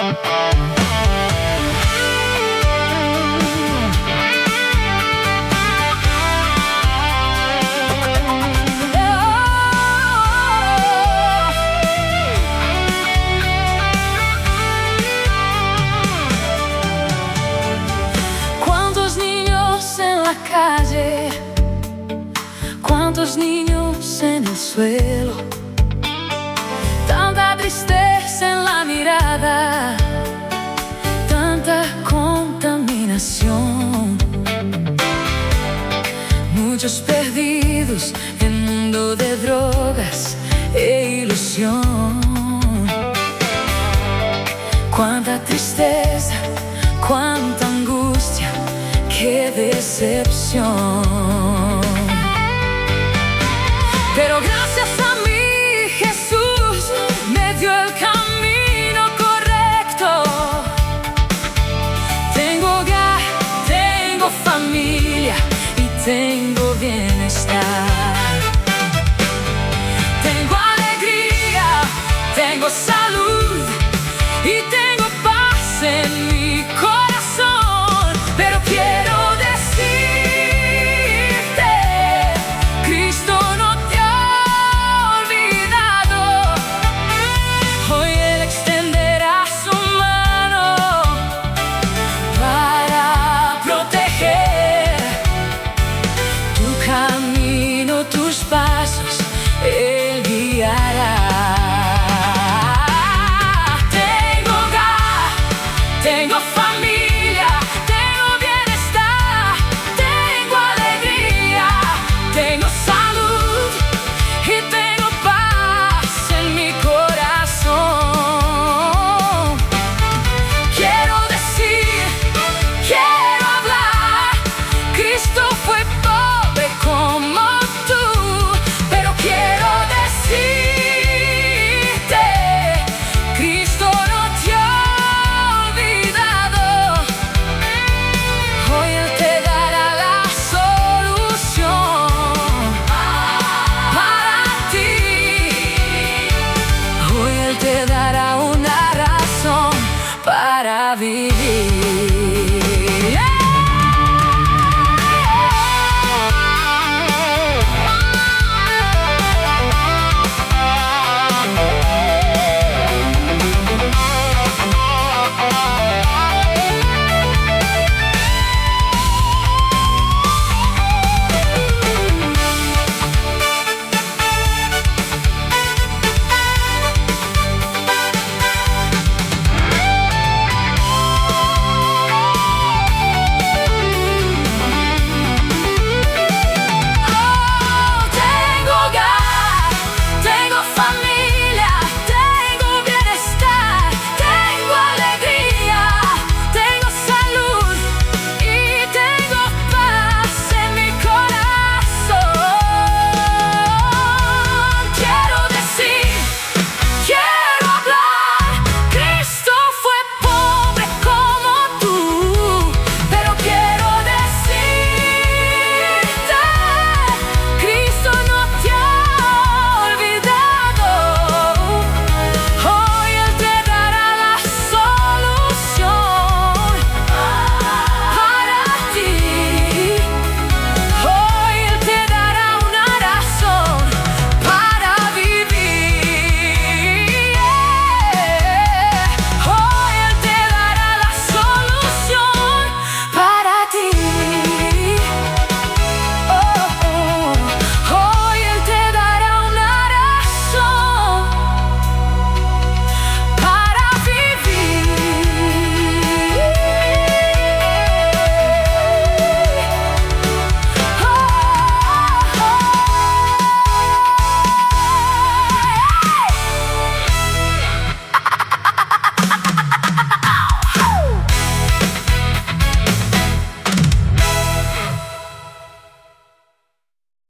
Calle, cuántos niños en el suelo, tanta tristeza en la mirada, tanta contaminación, muchos perdidos en un mundo de drogas e ilusión. Cuánta tristeza, cuánta angustia, qué decepción. Pero gracias a mí Jesús me dio el camino correcto. Tengo hogar, tengo familia y tengo bienestar. Tengo alegría, tengo salud